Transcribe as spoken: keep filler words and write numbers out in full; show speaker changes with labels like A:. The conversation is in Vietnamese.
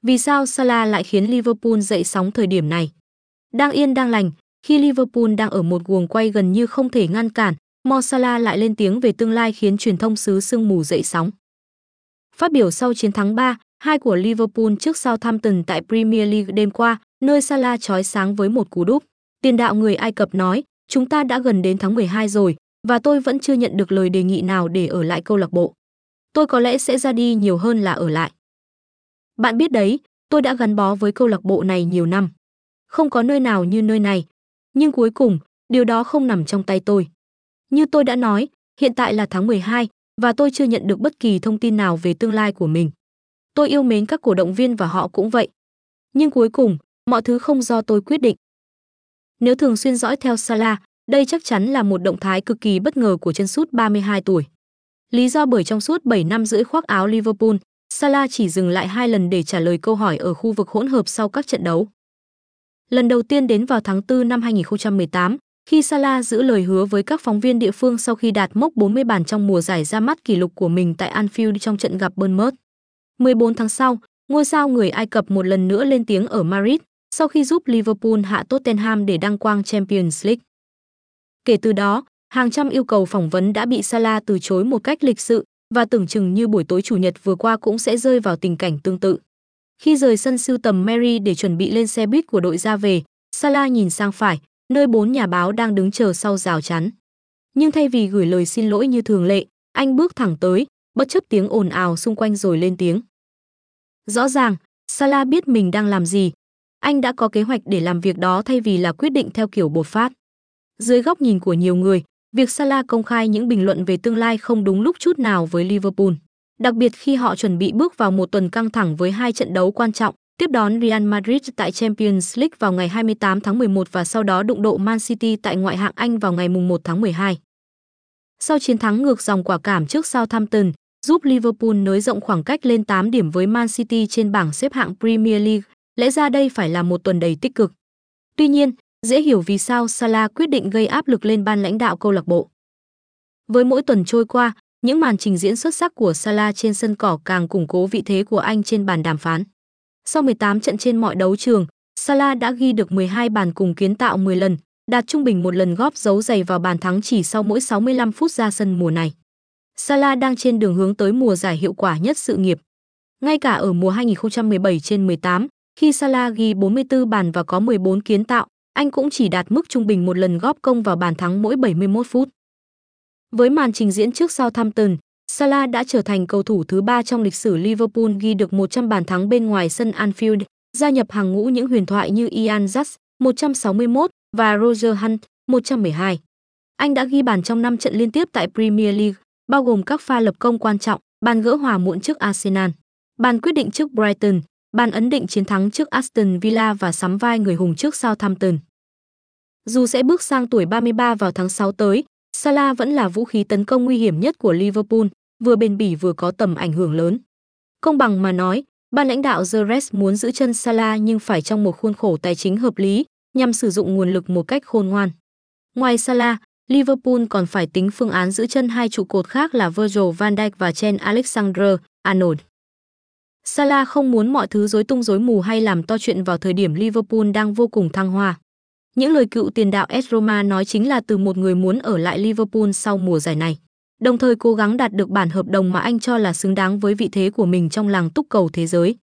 A: Vì sao Salah lại khiến Liverpool dậy sóng thời điểm này? Đang yên đang lành, khi Liverpool đang ở một guồng quay gần như không thể ngăn cản, Mo Salah lại lên tiếng về tương lai khiến truyền thông xứ sương mù dậy sóng. Phát biểu sau chiến thắng ba hai của Liverpool trước Southampton tại Premier League đêm qua, nơi Salah chói sáng với một cú đúp, tiền đạo người Ai Cập nói, chúng ta đã gần đến tháng mười hai rồi, và tôi vẫn chưa nhận được lời đề nghị nào để ở lại câu lạc bộ. Tôi có lẽ sẽ ra đi nhiều hơn là ở lại. Bạn biết đấy, tôi đã gắn bó với câu lạc bộ này nhiều năm. Không có nơi nào như nơi này. Nhưng cuối cùng, điều đó không nằm trong tay tôi. Như tôi đã nói, hiện tại là tháng mười hai, và tôi chưa nhận được bất kỳ thông tin nào về tương lai của mình. Tôi yêu mến các cổ động viên và họ cũng vậy. Nhưng cuối cùng, mọi thứ không do tôi quyết định. Nếu thường xuyên dõi theo Salah, đây chắc chắn là một động thái cực kỳ bất ngờ của chân sút ba mươi hai tuổi. Lý do bởi trong suốt bảy năm rưỡi khoác áo Liverpool, Salah chỉ dừng lại hai lần để trả lời câu hỏi ở khu vực hỗn hợp sau các trận đấu. Lần đầu tiên đến vào tháng tư năm hai nghìn không trăm mười tám, khi Salah giữ lời hứa với các phóng viên địa phương sau khi đạt mốc bốn mươi bàn trong mùa giải ra mắt kỷ lục của mình tại Anfield trong trận gặp Bournemouth. mười bốn tháng sau, ngôi sao người Ai Cập một lần nữa lên tiếng ở Madrid sau khi giúp Liverpool hạ Tottenham để đăng quang Champions League. Kể từ đó, hàng trăm yêu cầu phỏng vấn đã bị Salah từ chối một cách lịch sự, và tưởng chừng như buổi tối chủ nhật vừa qua cũng sẽ rơi vào tình cảnh tương tự. Khi rời sân sưu tầm Mary để chuẩn bị lên xe buýt của đội ra về, Salah nhìn sang phải, nơi bốn nhà báo đang đứng chờ sau rào chắn. Nhưng thay vì gửi lời xin lỗi như thường lệ, anh bước thẳng tới, bất chấp tiếng ồn ào xung quanh rồi lên tiếng. Rõ ràng, Salah biết mình đang làm gì. Anh đã có kế hoạch để làm việc đó thay vì là quyết định theo kiểu bột phát. Dưới góc nhìn của nhiều người, việc Salah công khai những bình luận về tương lai không đúng lúc chút nào với Liverpool. Đặc biệt khi họ chuẩn bị bước vào một tuần căng thẳng với hai trận đấu quan trọng, tiếp đón Real Madrid tại Champions League vào ngày hai mươi tám tháng mười một và sau đó đụng độ Man City tại ngoại hạng Anh vào ngày mùng một tháng mười hai. Sau chiến thắng ngược dòng quả cảm trước Southampton, giúp Liverpool nới rộng khoảng cách lên tám điểm với Man City trên bảng xếp hạng Premier League, lẽ ra đây phải là một tuần đầy tích cực. Tuy nhiên, dễ hiểu vì sao Salah quyết định gây áp lực lên ban lãnh đạo câu lạc bộ. Với mỗi tuần trôi qua, những màn trình diễn xuất sắc của Salah trên sân cỏ càng củng cố vị thế của anh trên bàn đàm phán. Sau mười tám trận trên mọi đấu trường, Salah đã ghi được mười hai bàn cùng kiến tạo mười lần, đạt trung bình một lần góp dấu giày vào bàn thắng chỉ sau mỗi sáu mươi lăm phút ra sân mùa này. Salah đang trên đường hướng tới mùa giải hiệu quả nhất sự nghiệp. Ngay cả ở mùa hai nghìn không trăm mười bảy trên mười tám, khi Salah ghi bốn mươi tư bàn và có mười bốn kiến tạo, anh cũng chỉ đạt mức trung bình một lần góp công vào bàn thắng mỗi bảy mươi mốt phút. Với màn trình diễn trước Southampton, Salah đã trở thành cầu thủ thứ ba trong lịch sử Liverpool ghi được một trăm bàn thắng bên ngoài sân Anfield, gia nhập hàng ngũ những huyền thoại như Ian Rush một trăm sáu mươi mốt và Roger Hunt một trăm mười hai. Anh đã ghi bàn trong năm trận liên tiếp tại Premier League, bao gồm các pha lập công quan trọng, bàn gỡ hòa muộn trước Arsenal, bàn quyết định trước Brighton, bàn ấn định chiến thắng trước Aston Villa và sắm vai người hùng trước Southampton. Dù sẽ bước sang tuổi ba mươi ba vào tháng sáu tới, Salah vẫn là vũ khí tấn công nguy hiểm nhất của Liverpool, vừa bền bỉ vừa có tầm ảnh hưởng lớn. Công bằng mà nói, ban lãnh đạo The Reds muốn giữ chân Salah nhưng phải trong một khuôn khổ tài chính hợp lý, nhằm sử dụng nguồn lực một cách khôn ngoan. Ngoài Salah, Liverpool còn phải tính phương án giữ chân hai trụ cột khác là Virgil van Dijk và Trent Alexander-Arnold. Salah không muốn mọi thứ rối tung rối mù hay làm to chuyện vào thời điểm Liverpool đang vô cùng thăng hoa. Những lời cựu tiền đạo ét Roma nói chính là từ một người muốn ở lại Liverpool sau mùa giải này, đồng thời cố gắng đạt được bản hợp đồng mà anh cho là xứng đáng với vị thế của mình trong làng túc cầu thế giới.